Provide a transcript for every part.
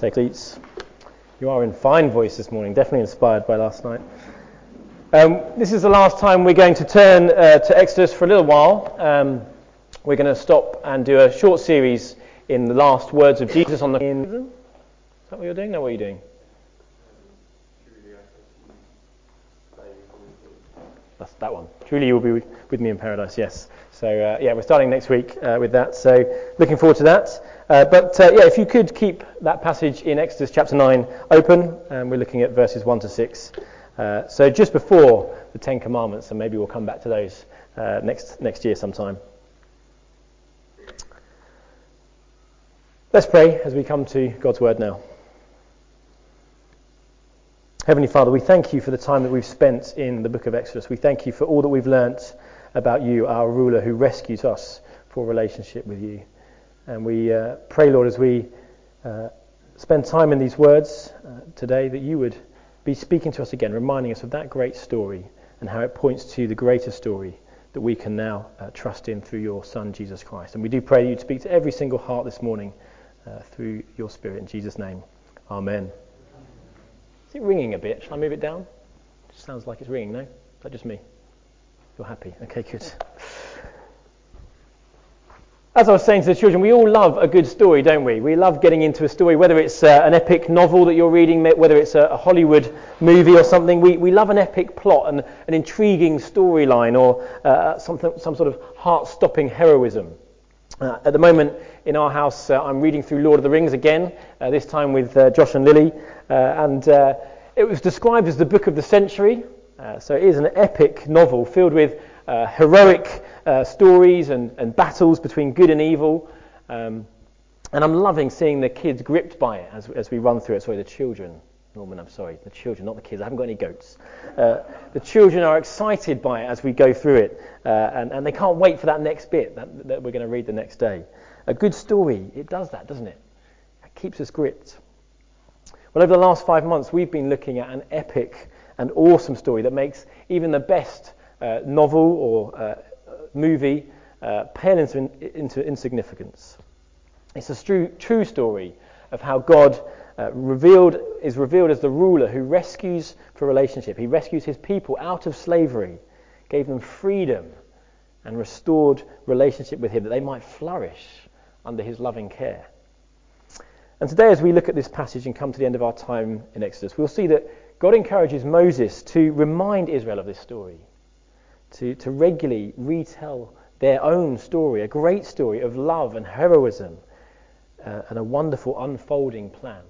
Take seats. You are in fine voice this morning, definitely inspired by last night. This is the last time we're going to turn to Exodus for a little while. We're going to stop and do a short series in the last words of Jesus on the... Is that what you're doing? No, what are you doing? That's that one. Truly you will be with me in paradise, yes. So, we're starting next week with that. So, looking forward to that. If you could keep that passage in Exodus chapter 9 open, we're looking at verses 1 to 6. So, just before the Ten Commandments, and maybe we'll come back to those next year sometime. Let's pray as we come to God's Word now. Heavenly Father, we thank you for the time that we've spent in the book of Exodus. We thank you for all that we've learnt about you, our ruler who rescues us for a relationship with you. And we pray, Lord, as we spend time in these words today, that you would be speaking to us again, reminding us of that great story and how it points to the greater story that we can now trust in through your Son, Jesus Christ. And we do pray that you'd speak to every single heart this morning through your Spirit. In Jesus' name, amen. Is it ringing a bit? Shall I move it down? It sounds like it's ringing, no? Is that just me? You're happy? Okay, good. As I was saying to the children, we all love a good story, don't we? We love getting into a story, whether it's an epic novel that you're reading, whether it's a Hollywood movie or something. We love an epic plot and an intriguing storyline or some sort of heart-stopping heroism. At the moment in our house, I'm reading through Lord of the Rings again, this time with Josh and Lily, and it was described as the book of the century. So it is an epic novel filled with heroic stories and battles between good and evil. And I'm loving seeing the kids gripped by it as we run through it. Sorry, the children. Norman, I'm sorry. The children, not the kids. I haven't got any goats. The children are excited by it as we go through it. And they can't wait for that next bit that we're going to read the next day. A good story, it does that, doesn't it? It keeps us gripped. Well, over the last 5 months, we've been looking at an epic and awesome story that makes even the best novel or movie pale into insignificance. It's a true story of how God is revealed as the ruler who rescues for relationship. He rescues his people out of slavery, gave them freedom, and restored relationship with him that they might flourish under his loving care. And today, as we look at this passage and come to the end of our time in Exodus, we'll see that God encourages Moses to remind Israel of this story, to regularly retell their own story, a great story of love and heroism, and a wonderful unfolding plan.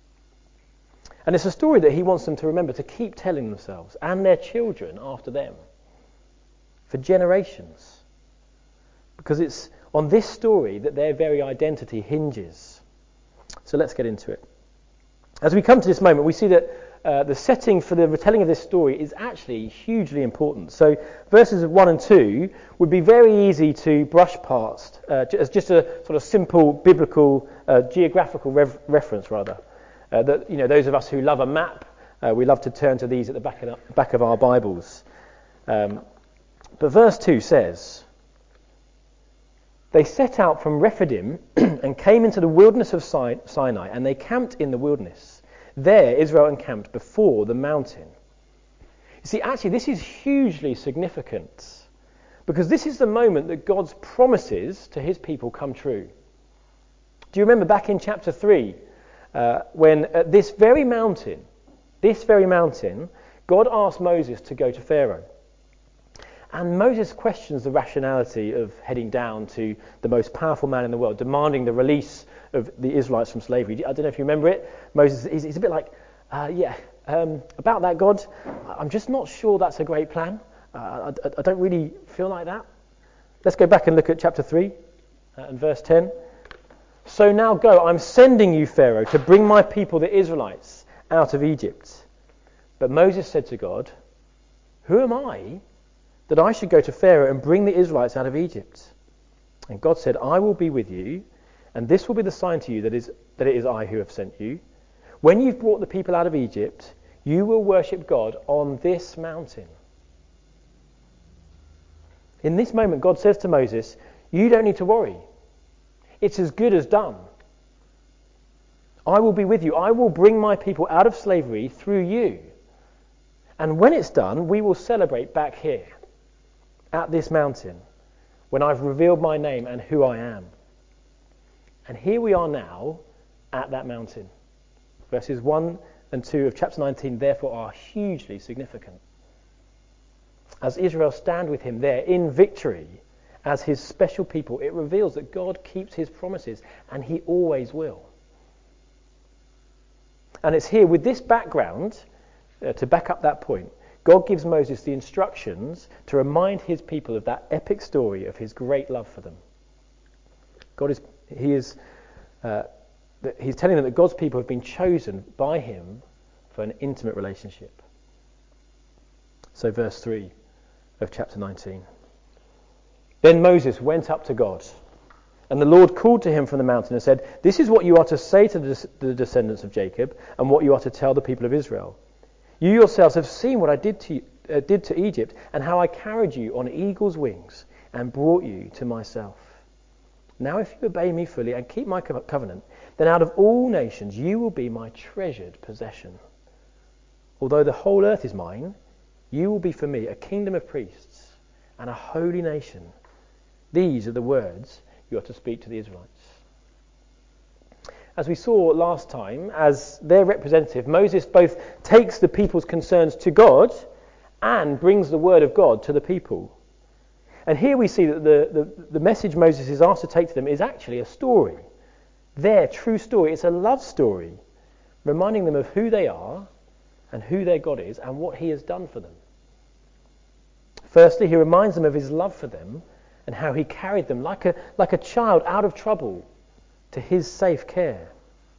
And it's a story that he wants them to remember to keep telling themselves and their children after them for generations. Because it's on this story that their very identity hinges. So let's get into it. As we come to this moment, we see that the setting for the retelling of this story is actually hugely important. So verses 1 and 2 would be very easy to brush past as just a sort of simple biblical geographical reference, rather. That those of us who love a map, we love to turn to these at the back of our Bibles. But verse 2 says, "They set out from Rephidim and came into the wilderness of Sinai, and they camped in the wilderness. There Israel encamped before the mountain." You see, actually, this is hugely significant because this is the moment that God's promises to his people come true. Do you remember back in chapter 3 when at this very mountain, God asked Moses to go to Pharaoh? And Moses questions the rationality of heading down to the most powerful man in the world, demanding the release of the Israelites from slavery. I don't know if you remember it. Moses, he's a bit like, about that, God, I'm just not sure that's a great plan. I don't really feel like that. Let's go back and look at chapter 3 and verse 10. "So now go, I'm sending you, Pharaoh, to bring my people, the Israelites, out of Egypt." But Moses said to God, "Who am I that I should go to Pharaoh and bring the Israelites out of Egypt?" And God said, "I will be with you, and this will be the sign to you that it is I who have sent you. When you've brought the people out of Egypt, you will worship God on this mountain." In this moment, God says to Moses, you don't need to worry. It's as good as done. I will be with you. I will bring my people out of slavery through you. And when it's done, we will celebrate back here at this mountain when I've revealed my name and who I am. And here we are now at that mountain. Verses 1 and 2 of chapter 19 therefore are hugely significant. As Israel stand with him there in victory as his special people, it reveals that God keeps his promises and he always will. And it's here with this background, to back up that point, God gives Moses the instructions to remind his people of that epic story of his great love for them. He's telling them that God's people have been chosen by him for an intimate relationship. So verse 3 of chapter 19. Then Moses went up to God, and the Lord called to him from the mountain and said, "This is what you are to say to the descendants of Jacob, and what you are to tell the people of Israel. You yourselves have seen what I did to Egypt, and how I carried you on eagle's wings and brought you to myself. Now if you obey me fully and keep my covenant, then out of all nations you will be my treasured possession. Although the whole earth is mine, you will be for me a kingdom of priests and a holy nation. These are the words you are to speak to the Israelites." As we saw last time, as their representative, Moses both takes the people's concerns to God and brings the word of God to the people. And here we see that the message Moses is asked to take to them is actually a story. Their true story. It's a love story, reminding them of who they are and who their God is and what he has done for them. Firstly, he reminds them of his love for them and how he carried them like a child out of trouble to his safe care.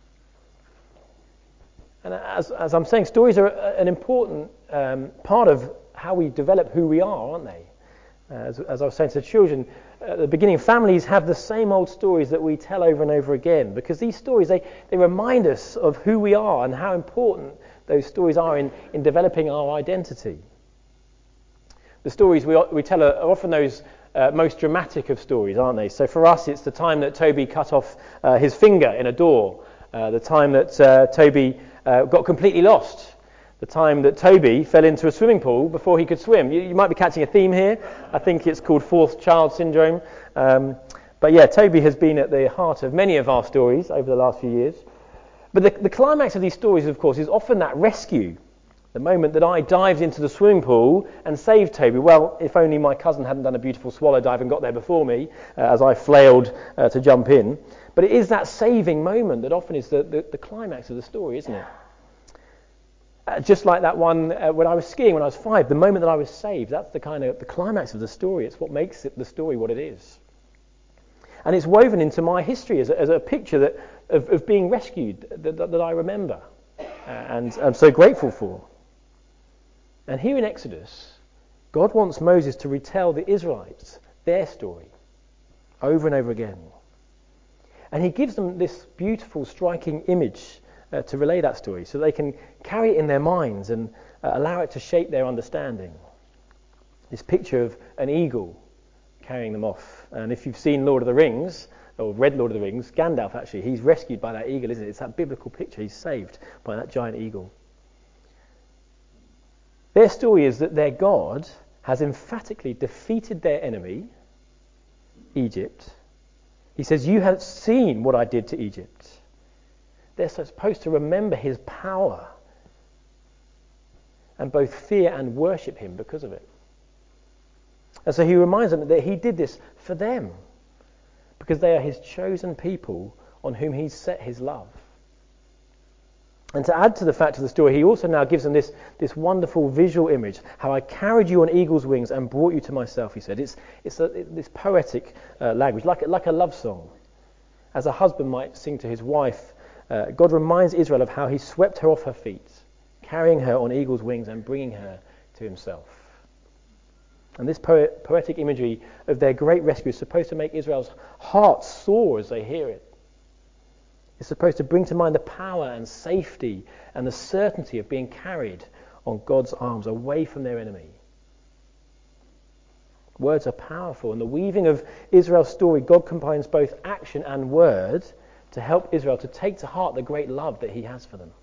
And as I'm saying, stories are an important part of how we develop who we are, aren't they? As I was saying to the children at the beginning, families have the same old stories that we tell over and over again, because these stories, they remind us of who we are and how important those stories are in developing our identity. The stories we tell are often those most dramatic of stories, aren't they? So for us, it's the time that Toby cut off his finger in a door, the time that Toby got completely lost, the time that Toby fell into a swimming pool before he could swim. You might be catching a theme here. I think it's called fourth child syndrome. But yeah, Toby has been at the heart of many of our stories over the last few years. But the climax of these stories, of course, is often that rescue. The moment that I dived into the swimming pool and saved Toby. Well, if only my cousin hadn't done a beautiful swallow dive and got there before me as I flailed to jump in. But it is that saving moment that often is the climax of the story, isn't it? Just like that one when I was skiing when I was 5, the moment that I was saved, that's the climax of the story. It's what makes the story what it is. And it's woven into my history as a picture of being rescued that I remember and I'm so grateful for. And here in Exodus, God wants Moses to retell the Israelites their story over and over again. And he gives them this beautiful, striking image to relay that story so they can carry it in their minds and allow it to shape their understanding. This picture of an eagle carrying them off. And if you've seen Lord of the Rings, or read Lord of the Rings, Gandalf actually, he's rescued by that eagle, isn't it? It's that biblical picture. He's saved by that giant eagle. Their story is that their God has emphatically defeated their enemy, Egypt. He says, "You have seen what I did to Egypt." They're supposed to remember his power and both fear and worship him because of it. And so he reminds them that he did this for them because they are his chosen people on whom he's set his love. And to add to the fact of the story, he also now gives them this wonderful visual image. How I carried you on eagle's wings and brought you to myself, he said. It's this poetic language, like a love song. As a husband might sing to his wife, God reminds Israel of how he swept her off her feet, carrying her on eagle's wings and bringing her to himself. And this poetic imagery of their great rescue is supposed to make Israel's hearts soar as they hear it. It's supposed to bring to mind the power and safety and the certainty of being carried on God's arms away from their enemy. Words are powerful. In the weaving of Israel's story, God combines both action and word to help Israel to take to heart the great love that he has for them.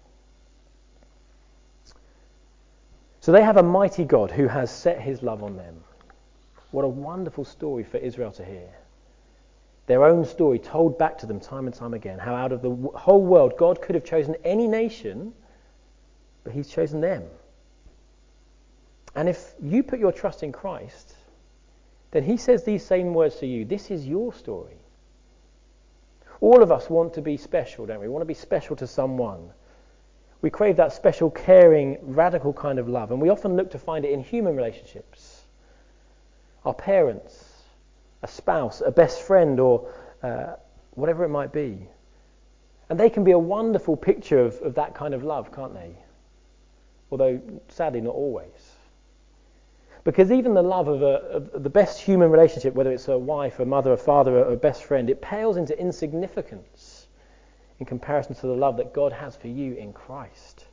So they have a mighty God who has set his love on them. What a wonderful story for Israel to hear. Their own story told back to them time and time again, how out of the whole world God could have chosen any nation, but he's chosen them. And if you put your trust in Christ, then he says these same words to you. This is your story. All of us want to be special, don't we? We want to be special to someone. We crave that special, caring, radical kind of love, and we often look to find it in human relationships. Our parents, a spouse, a best friend, or whatever it might be. And they can be a wonderful picture of that kind of love, can't they? Although, sadly, not always. Because even the love of the best human relationship, whether it's a wife, a mother, a father, a best friend, it pales into insignificance in comparison to the love that God has for you in Christ.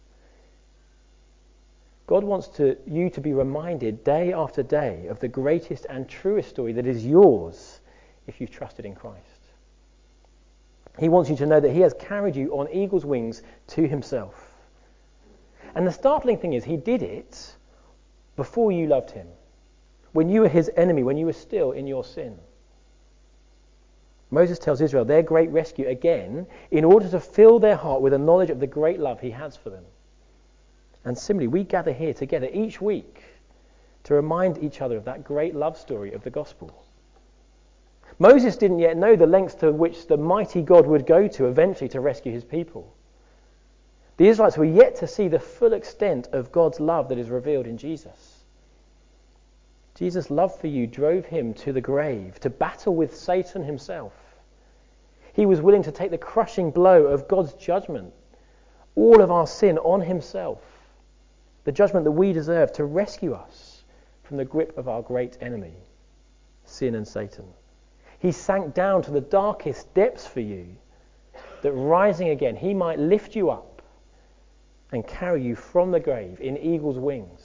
God wants you to be reminded day after day of the greatest and truest story that is yours if you've trusted in Christ. He wants you to know that he has carried you on eagle's wings to himself. And the startling thing is, he did it before you loved him, when you were his enemy, when you were still in your sin. Moses tells Israel their great rescue again in order to fill their heart with a knowledge of the great love he has for them. And similarly, we gather here together each week to remind each other of that great love story of the gospel. Moses didn't yet know the lengths to which the mighty God would go to eventually to rescue his people. The Israelites were yet to see the full extent of God's love that is revealed in Jesus. Jesus' love for you drove him to the grave, to battle with Satan himself. He was willing to take the crushing blow of God's judgment, all of our sin on himself, the judgment that we deserve, to rescue us from the grip of our great enemy, sin and Satan. He sank down to the darkest depths for you, that rising again, he might lift you up and carry you from the grave in eagle's wings.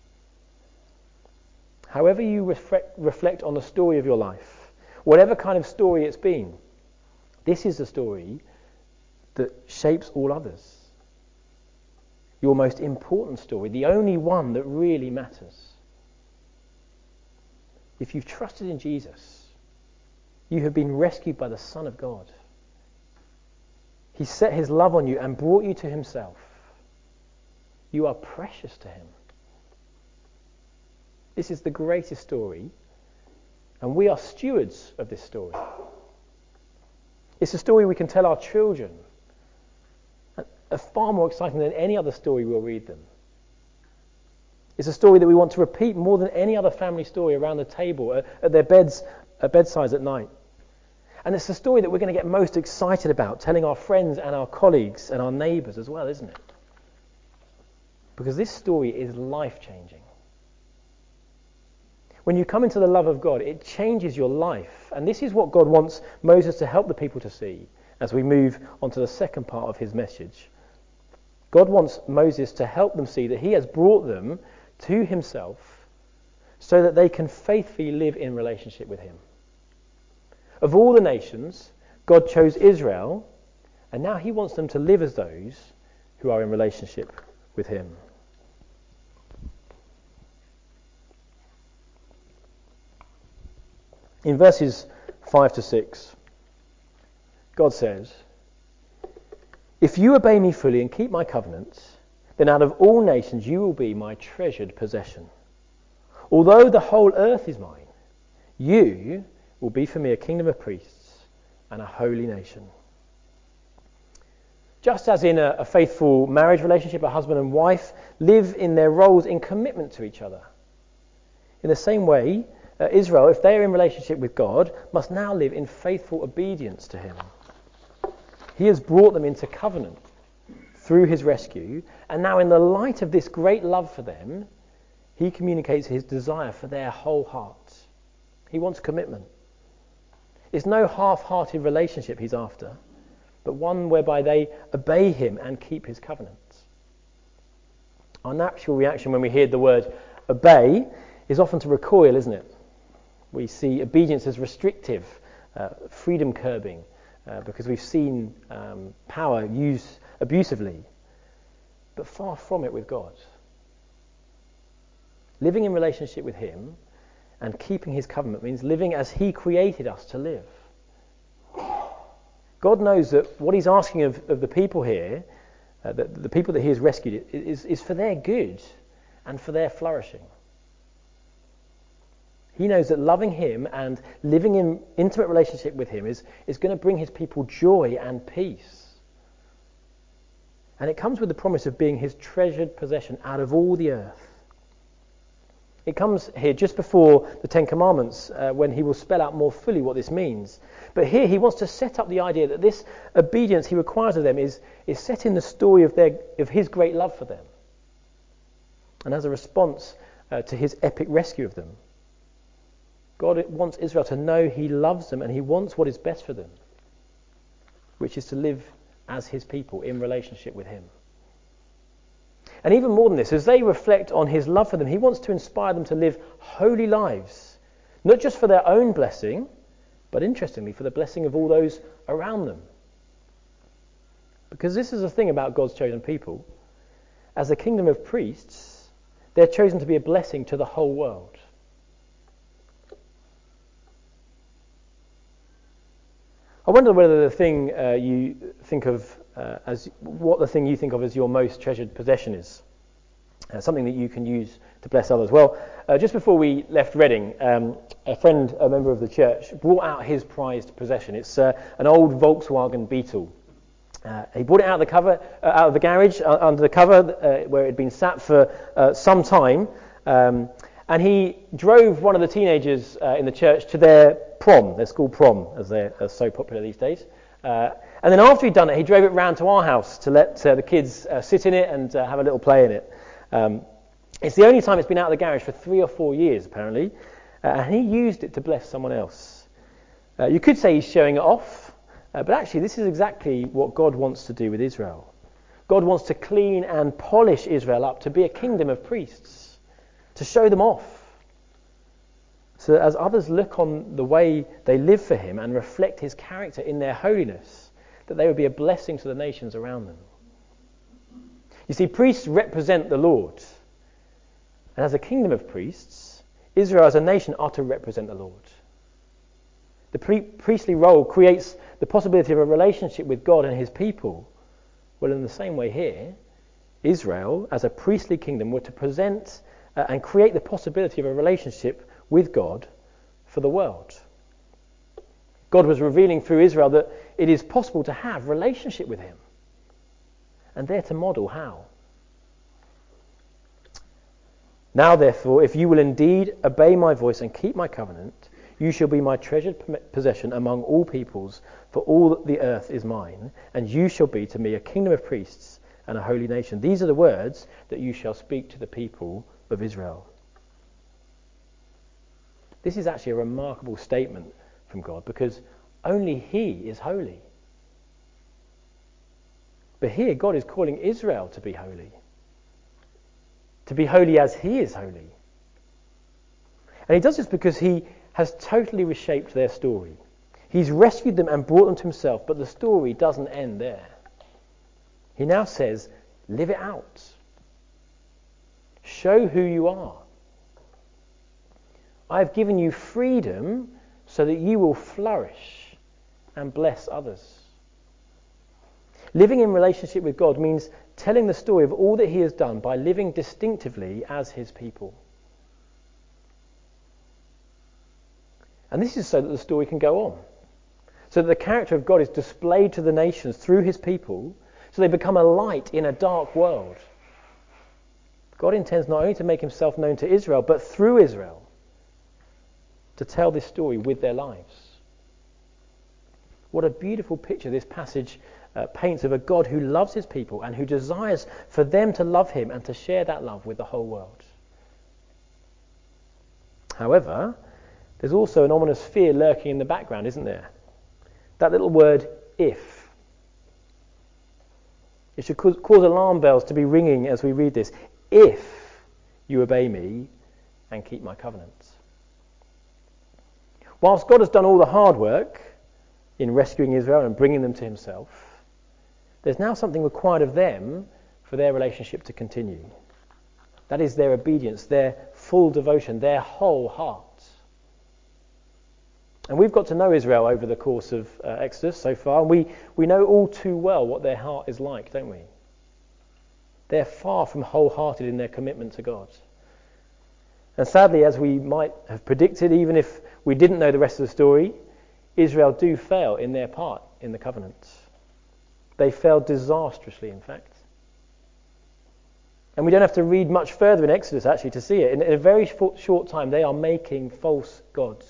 However you reflect on the story of your life, whatever kind of story it's been, this is the story that shapes all others. Your most important story, the only one that really matters. If you've trusted in Jesus, you have been rescued by the Son of God. He set his love on you and brought you to himself. You are precious to him. This is the greatest story, and we are stewards of this story. It's a story we can tell our children, far more exciting than any other story we'll read them. It's a story that we want to repeat more than any other family story around the table, at their bedsides at night. And it's the story that we're going to get most excited about, telling our friends and our colleagues and our neighbours as well, isn't it? Because this story is life-changing. When you come into the love of God, it changes your life. And this is what God wants Moses to help the people to see as we move on to the second part of his message. God wants Moses to help them see that he has brought them to himself so that they can faithfully live in relationship with him. Of all the nations, God chose Israel, and now he wants them to live as those who are in relationship with him. In verses 5 to 6, God says, "If you obey me fully and keep my covenants, then out of all nations you will be my treasured possession. Although the whole earth is mine, you will be for me a kingdom of priests and a holy nation." Just as in a faithful marriage relationship, a husband and wife live in their roles in commitment to each other. In the same way, Israel, if they are in relationship with God, must now live in faithful obedience to him. He has brought them into covenant through his rescue, and now in the light of this great love for them, he communicates his desire for their whole hearts. He wants commitment. It's no half-hearted relationship he's after, but one whereby they obey him and keep his covenants. Our natural reaction when we hear the word obey is often to recoil, isn't it? We see obedience as restrictive, freedom curbing, because we've seen power used abusively, but far from it with God. Living in relationship with him and keeping his covenant means living as he created us to live. God knows that what he's asking of the people here, the people that he has rescued, is for their good and for their flourishing. He knows that loving him and living in intimate relationship with him is going to bring his people joy and peace. And it comes with the promise of being his treasured possession out of all the earth. It comes here just before the Ten Commandments, when he will spell out more fully what this means. But here he wants to set up the idea that this obedience he requires of them is set in the story of his great love for them, and as a response to his epic rescue of them. God wants Israel to know he loves them and he wants what is best for them, which is to live as his people in relationship with him. And even more than this, as they reflect on his love for them, he wants to inspire them to live holy lives, not just for their own blessing, but interestingly, for the blessing of all those around them. Because this is the thing about God's chosen people. As a kingdom of priests, they're chosen to be a blessing to the whole world. I wonder whether the thing you think of the thing you think of as your most treasured possession is. Something that you can use to bless others. Well, just before we left Reading, a member of the church, brought out his prized possession. It's an old Volkswagen Beetle. He brought it out of the garage, under the cover, where it had been sat for some time. And he drove one of the teenagers in the church to their prom, their school prom, as they're so popular these days. And then after he'd done it, he drove it round to our house to let the kids sit in it and have a little play in it. It's the only time it's been out of the garage for 3 or 4 years, apparently. And he used it to bless someone else. You could say he's showing it off, but actually this is exactly what God wants to do with Israel. God wants to clean and polish Israel up to be a kingdom of priests, to show them off. So that as others look on the way they live for him and reflect his character in their holiness, that they would be a blessing to the nations around them. You see, priests represent the Lord. And as a kingdom of priests, Israel as a nation are to represent the Lord. The priestly role creates the possibility of a relationship with God and his people. Well, in the same way here, Israel as a priestly kingdom were to present and create the possibility of a relationship with God for the world. God was revealing through Israel that it is possible to have relationship with him. And they're to model how. Now, therefore, if you will indeed obey my voice and keep my covenant, you shall be my treasured possession among all peoples, for all the earth is mine, and you shall be to me a kingdom of priests and a holy nation. These are the words that you shall speak to the people of Israel. This is actually a remarkable statement from God, because only he is holy. But here God is calling Israel to be holy as he is holy. And he does this because he has totally reshaped their story. He's rescued them and brought them to himself, but the story doesn't end there. He now says, live it out. Show who you are. I have given you freedom so that you will flourish and bless others. Living in relationship with God means telling the story of all that he has done by living distinctively as his people. And this is so that the story can go on. So that the character of God is displayed to the nations through his people, so they become a light in a dark world. God intends not only to make himself known to Israel, but through Israel, to tell this story with their lives. What a beautiful picture this passage paints of a God who loves his people and who desires for them to love him and to share that love with the whole world. However, there's also an ominous fear lurking in the background, isn't there? That little word, if. It should cause alarm bells to be ringing as we read this. If you obey me and keep my covenants. Whilst God has done all the hard work, in rescuing Israel and bringing them to himself, there's now something required of them for their relationship to continue. That is their obedience, their full devotion, their whole heart. And we've got to know Israel over the course of Exodus so far, and we know all too well what their heart is like, don't we? They're far from wholehearted in their commitment to God. And sadly, as we might have predicted, even if we didn't know the rest of the story, Israel do fail in their part in the covenant. They failed disastrously, in fact. And we don't have to read much further in Exodus, actually, to see it. In a very short time, they are making false gods.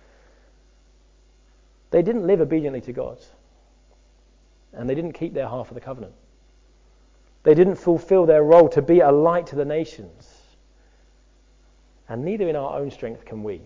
They didn't live obediently to God. And they didn't keep their half of the covenant. They didn't fulfill their role to be a light to the nations. And neither in our own strength can we.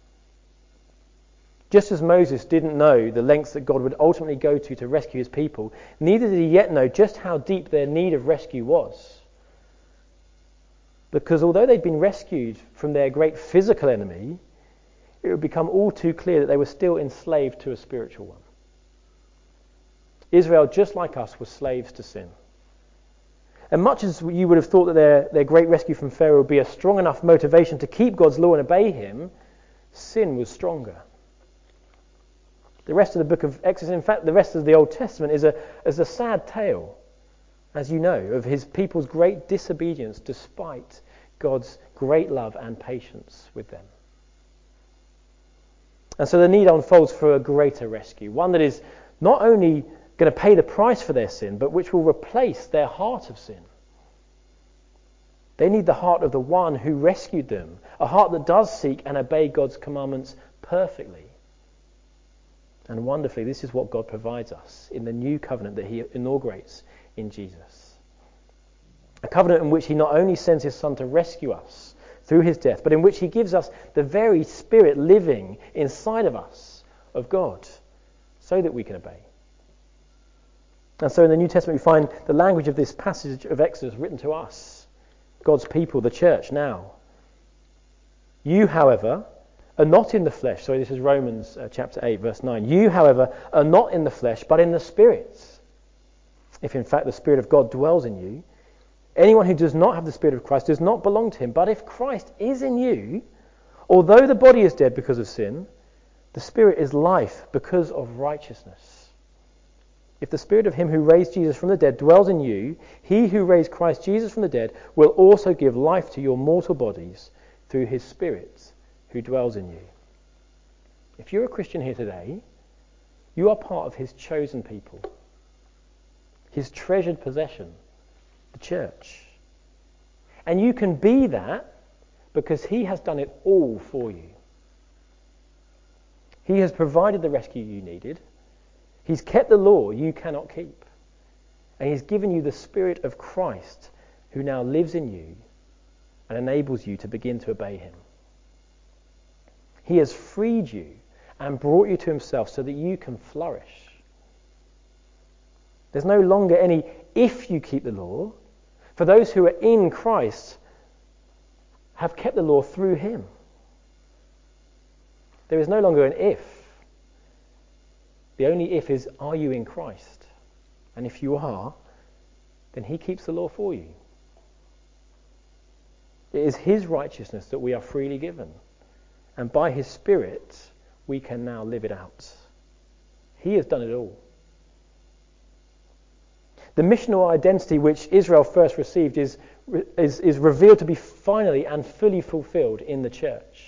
Just as Moses didn't know the lengths that God would ultimately go to rescue his people, neither did he yet know just how deep their need of rescue was. Because although they'd been rescued from their great physical enemy, it would become all too clear that they were still enslaved to a spiritual one. Israel, just like us, was slaves to sin. And much as you would have thought that their great rescue from Pharaoh would be a strong enough motivation to keep God's law and obey him, sin was stronger. The rest of the book of Exodus, in fact, the rest of the Old Testament is a sad tale, as you know, of his people's great disobedience despite God's great love and patience with them. And so the need unfolds for a greater rescue, one that is not only going to pay the price for their sin, but which will replace their heart of sin. They need the heart of the one who rescued them, a heart that does seek and obey God's commandments perfectly. And wonderfully, this is what God provides us in the new covenant that he inaugurates in Jesus. A covenant in which he not only sends his Son to rescue us through his death, but in which he gives us the very Spirit living inside of us of God, so that we can obey. And so in the New Testament we find the language of this passage of Exodus written to us, God's people, the church now. You, however, are not in the flesh. Sorry, this is Romans chapter 8, verse 9. You, however, are not in the flesh, but in the Spirit. If in fact the Spirit of God dwells in you, anyone who does not have the Spirit of Christ does not belong to him. But if Christ is in you, although the body is dead because of sin, the Spirit is life because of righteousness. If the Spirit of him who raised Jesus from the dead dwells in you, he who raised Christ Jesus from the dead will also give life to your mortal bodies through his Spirit who dwells in you. If you're a Christian here today, you are part of his chosen people, his treasured possession, the church. And you can be that because he has done it all for you. He has provided the rescue you needed. He's kept the law you cannot keep. And he's given you the Spirit of Christ who now lives in you and enables you to begin to obey him. He has freed you and brought you to himself so that you can flourish. There's no longer any if you keep the law. For those who are in Christ have kept the law through him. There is no longer an if. The only if is, are you in Christ? And if you are, then he keeps the law for you. It is his righteousness that we are freely given. And by his Spirit, we can now live it out. He has done it all. The missional identity which Israel first received is revealed to be finally and fully fulfilled in the church.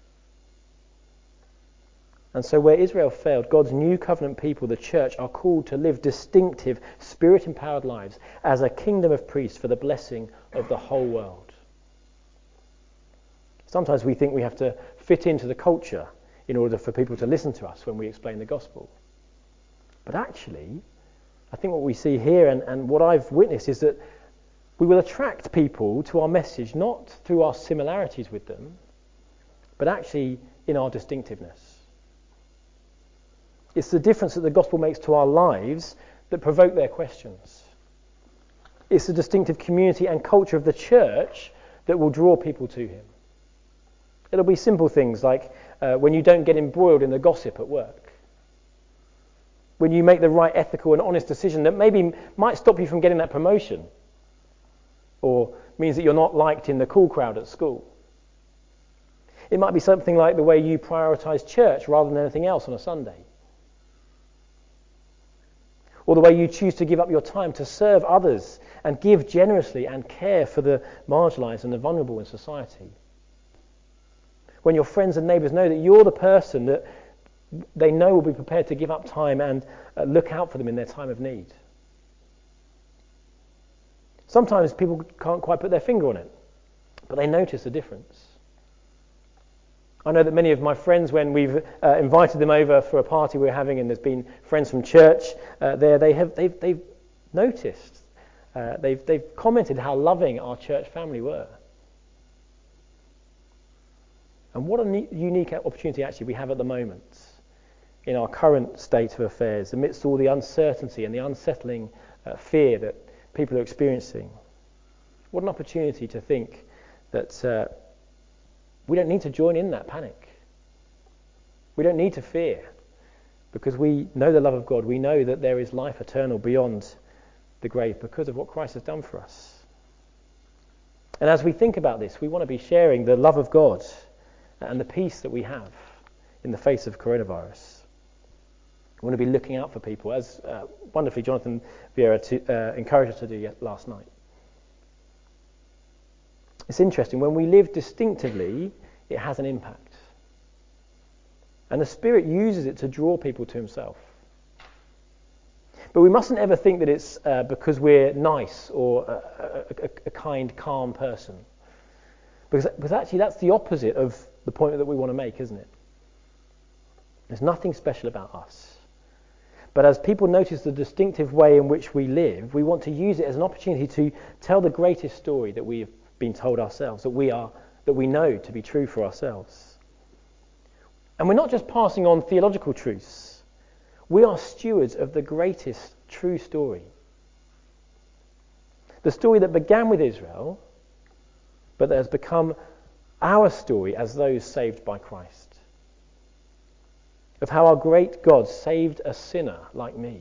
And so where Israel failed, God's new covenant people, the church, are called to live distinctive, Spirit-empowered lives as a kingdom of priests for the blessing of the whole world. Sometimes we think we have to fit into the culture in order for people to listen to us when we explain the gospel. But actually, I think what we see here and what I've witnessed is that we will attract people to our message not through our similarities with them, but actually in our distinctiveness. It's the difference that the gospel makes to our lives that provoke their questions. It's the distinctive community and culture of the church that will draw people to him. It'll be simple things like when you don't get embroiled in the gossip at work. When you make the right ethical and honest decision that maybe might stop you from getting that promotion, or means that you're not liked in the cool crowd at school. It might be something like the way you prioritise church rather than anything else on a Sunday. Or the way you choose to give up your time to serve others and give generously and care for the marginalised and the vulnerable in society. When your friends and neighbours know that you're the person that they know will be prepared to give up time and look out for them in their time of need. Sometimes people can't quite put their finger on it, but they notice the difference. I know that many of my friends, when we've invited them over for a party we're having, and there's been friends from church there, they've noticed, they've commented how loving our church family were. And what a unique opportunity actually we have at the moment in our current state of affairs, amidst all the uncertainty and the unsettling fear that people are experiencing. What an opportunity to think that we don't need to join in that panic. We don't need to fear, because we know the love of God. We know that there is life eternal beyond the grave because of what Christ has done for us. And as we think about this, we want to be sharing the love of God and the peace that we have in the face of coronavirus. We want to be looking out for people, as wonderfully Jonathan Vieira encouraged us to do last night. It's interesting, when we live distinctively, it has an impact. And the Spirit uses it to draw people to himself. But we mustn't ever think that it's because we're nice or a kind, calm person. Because actually that's the opposite of the point that we want to make, isn't it? There's nothing special about us. But as people notice the distinctive way in which we live, we want to use it as an opportunity to tell the greatest story that we have been told ourselves, that we know to be true for ourselves. And we're not just passing on theological truths. We are stewards of the greatest true story. The story that began with Israel, but that has become our story as those saved by Christ. Of how our great God saved a sinner like me.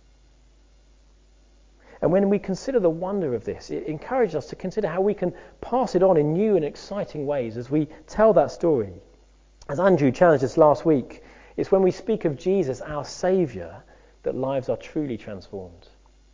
And when we consider the wonder of this, it encourages us to consider how we can pass it on in new and exciting ways as we tell that story. As Andrew challenged us last week, it's when we speak of Jesus, our Saviour, that lives are truly transformed.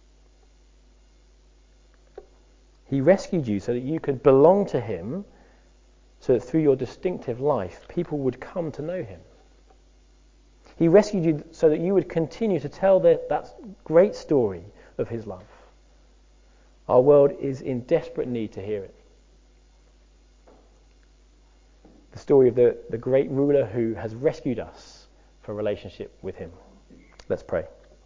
He rescued you so that you could belong to him, so that through your distinctive life, people would come to know him. He rescued you so that you would continue to tell that great story of his love. Our world is in desperate need to hear it. The story of the great ruler who has rescued us for a relationship with him. Let's pray.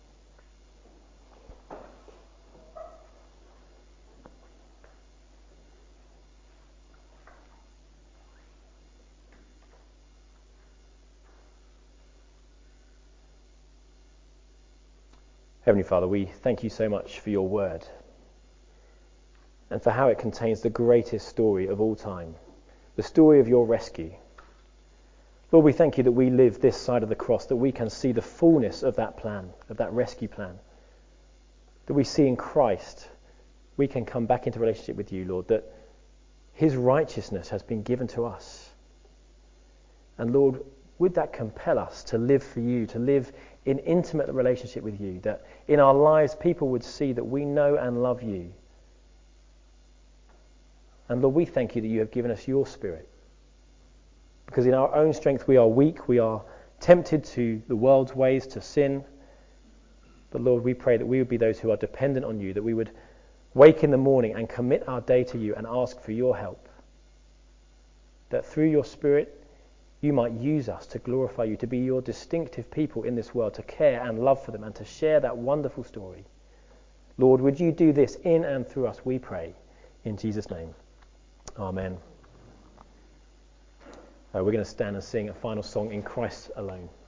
Heavenly Father, we thank you so much for your word and for how it contains the greatest story of all time, the story of your rescue. Lord, we thank you that we live this side of the cross, that we can see the fullness of that plan, of that rescue plan, that we see in Christ. We can come back into relationship with you, Lord, that his righteousness has been given to us. And Lord, would that compel us to live for you, to live in intimate relationship with you, that in our lives people would see that we know and love you. And Lord, we thank you that you have given us your Spirit. Because in our own strength we are weak, we are tempted to the world's ways, to sin. But Lord, we pray that we would be those who are dependent on you, that we would wake in the morning and commit our day to you and ask for your help. That through your Spirit you might use us to glorify you, to be your distinctive people in this world, to care and love for them and to share that wonderful story. Lord, would you do this in and through us, we pray, in Jesus' name. Amen. We're going to stand and sing a final song, In Christ Alone.